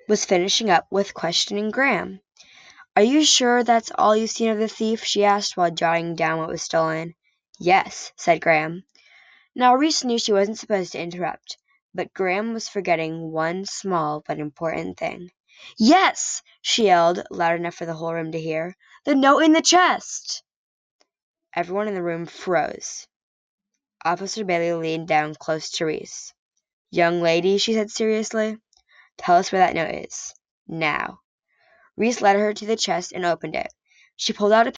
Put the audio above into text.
was finishing up with questioning Graham. "Are you sure that's all you've seen of the thief?" she asked while jotting down what was stolen. "Yes," said Graham. Now Reese knew she wasn't supposed to interrupt, but Graham was forgetting one small but important thing. "Yes!" she yelled, loud enough for the whole room to hear. "The note in the chest!" Everyone in the room froze. Officer Bailey leaned down close to Reese. "Young lady," she said seriously, "tell us where that note is. Now." Reese led her to the chest and opened it. She pulled out a